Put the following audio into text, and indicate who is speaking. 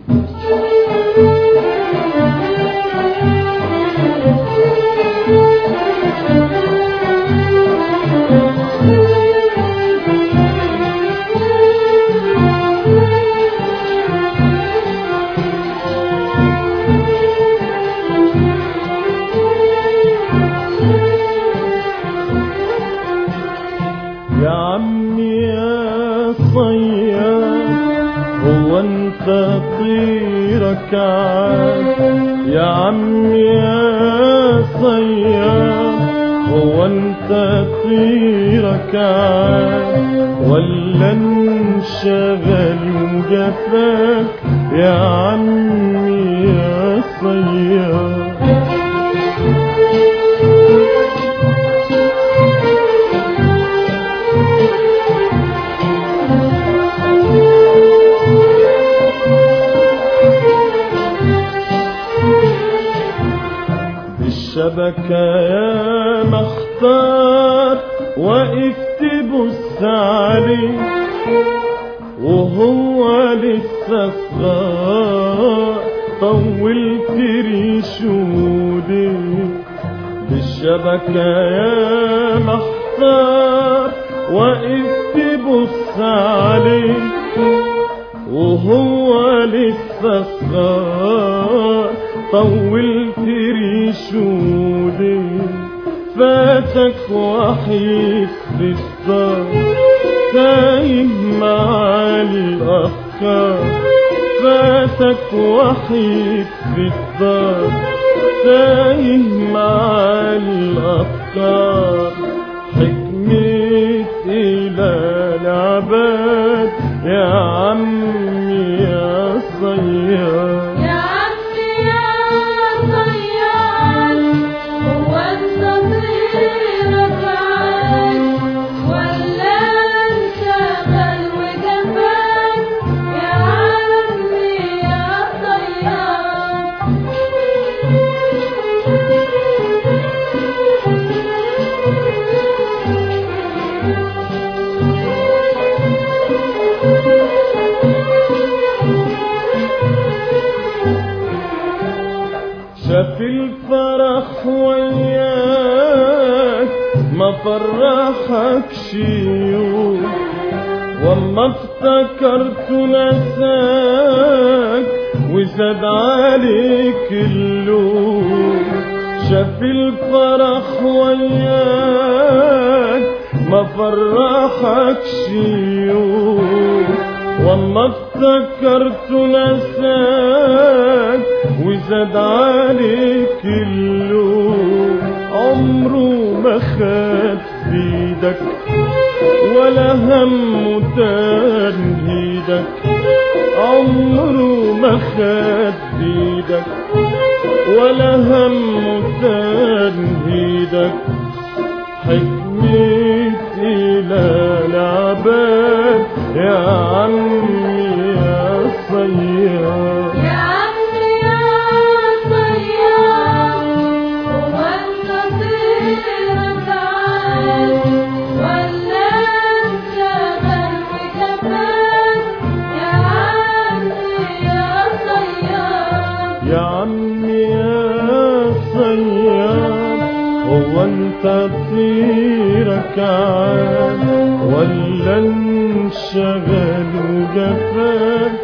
Speaker 1: يا عمي يا صياد هو انت طيرك عاد، يا عمي يا صياد هو انت طيرك عاد، ولا انشغل وجفاك يا عمي يا صياد. الشبكة يا مختار وقفت تبص عليه وهو لسه صغار، طولت ريشودي. بالشبكة يا مختار وقفت تبص عليه وهو لسه صغار، طولت ريشودي. فاتك وحيد في الدار تايه مع الأفكار، فاتك وحيد في الدار تايه مع الأفكار. حكمة إله العباد يا عمي يا صياد. شاف الفرح وياك ما فرحكش يوم، واما افتكرت نساك وزاد عليك اللوم. شاف الفرح وياك ما فرحكش يوم، واما افتكرت نساك وزاد عليك اللوم. عمره ما خد بيدك ولا هم تنهيدك، عمره ما خد بيدك ولا هم تنهيدك. حكمة إله العباد يا عمي يا صياد. يا عمي يا صياد هو انت طيرك عاد، ولا انشغل وجفاك